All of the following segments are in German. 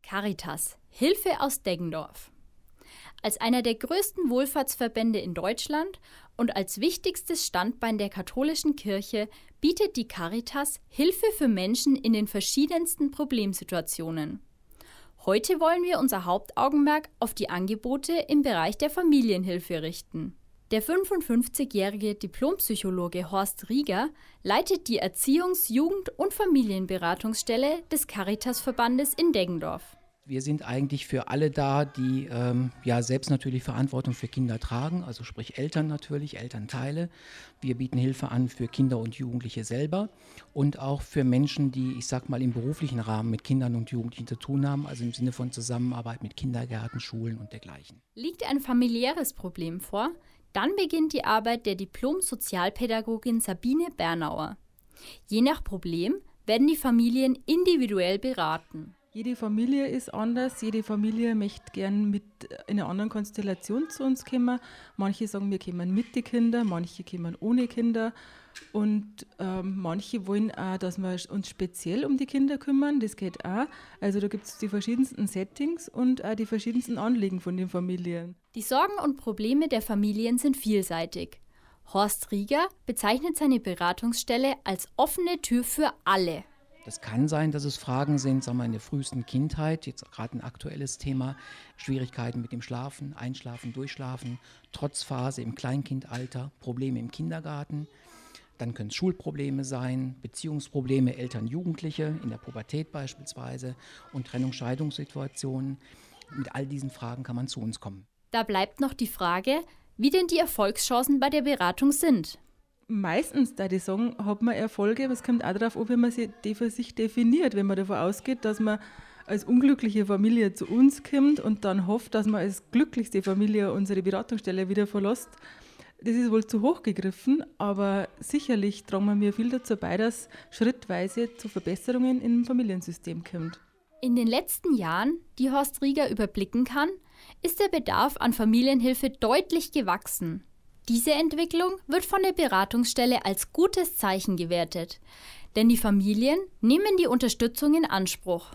Caritas, Hilfe aus Deggendorf. Als einer der größten Wohlfahrtsverbände in Deutschland und als wichtigstes Standbein der katholischen Kirche bietet die Caritas Hilfe für Menschen in den verschiedensten Problemsituationen. Heute wollen wir unser Hauptaugenmerk auf die Angebote im Bereich der Familienhilfe richten. Der 55-jährige Diplompsychologe Horst Rieger leitet die Erziehungs-, Jugend- und Familienberatungsstelle des Caritas-Verbandes in Deggendorf. Wir sind eigentlich für alle da, die selbst natürlich Verantwortung für Kinder tragen, also sprich Eltern natürlich, Elternteile. Wir bieten Hilfe an für Kinder und Jugendliche selber und auch für Menschen, die, im beruflichen Rahmen mit Kindern und Jugendlichen zu tun haben, also im Sinne von Zusammenarbeit mit Kindergärten, Schulen und dergleichen. Liegt ein familiäres Problem vor, dann beginnt die Arbeit der Diplom-Sozialpädagogin Sabine Bernauer. Je nach Problem werden die Familien individuell beraten. Jede Familie ist anders, jede Familie möchte gern mit in einer anderen Konstellation zu uns kommen. Manche sagen, wir kommen mit den Kindern, manche kommen ohne Kinder und manche wollen auch, dass wir uns speziell um die Kinder kümmern, das geht auch. Also da gibt es die verschiedensten Settings und auch die verschiedensten Anliegen von den Familien. Die Sorgen und Probleme der Familien sind vielseitig. Horst Rieger bezeichnet seine Beratungsstelle als offene Tür für alle. Das kann sein, dass es Fragen sind, in der frühesten Kindheit, jetzt gerade ein aktuelles Thema, Schwierigkeiten mit dem Schlafen, Einschlafen, Durchschlafen, Trotzphase im Kleinkindalter, Probleme im Kindergarten. Dann können es Schulprobleme sein, Beziehungsprobleme, Eltern, Jugendliche, in der Pubertät beispielsweise und Trennungs-Scheidungssituationen. Mit all diesen Fragen kann man zu uns kommen. Da bleibt noch die Frage, wie denn die Erfolgschancen bei der Beratung sind. Meistens, da die sagen, hat man Erfolge, aber es kommt auch darauf an, wie man sie für sich definiert. Wenn man davon ausgeht, dass man als unglückliche Familie zu uns kommt und dann hofft, dass man als glücklichste Familie unsere Beratungsstelle wieder verlässt, das ist wohl zu hoch gegriffen, aber sicherlich tragen wir viel dazu bei, dass schrittweise zu Verbesserungen im Familiensystem kommt. In den letzten Jahren, die Horst Rieger überblicken kann, ist der Bedarf an Familienhilfe deutlich gewachsen. Diese Entwicklung wird von der Beratungsstelle als gutes Zeichen gewertet, denn die Familien nehmen die Unterstützung in Anspruch.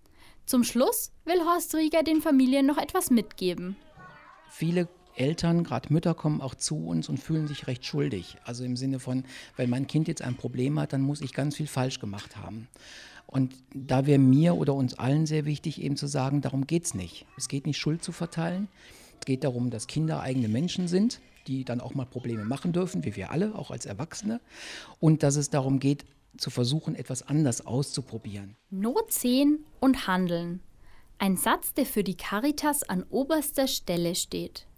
Zum Schluss will Horst Rieger den Familien noch etwas mitgeben. Viele Eltern, gerade Mütter, kommen auch zu uns und fühlen sich recht schuldig. Also im Sinne von, wenn mein Kind jetzt ein Problem hat, dann muss ich ganz viel falsch gemacht haben. Und da wäre mir oder uns allen sehr wichtig, eben zu sagen, darum geht es nicht. Es geht nicht, Schuld zu verteilen. Es geht darum, dass Kinder eigene Menschen sind, die dann auch mal Probleme machen dürfen, wie wir alle, auch als Erwachsene. Und dass es darum geht, zu versuchen, etwas anders auszuprobieren. Not sehen und handeln. Ein Satz, der für die Caritas an oberster Stelle steht.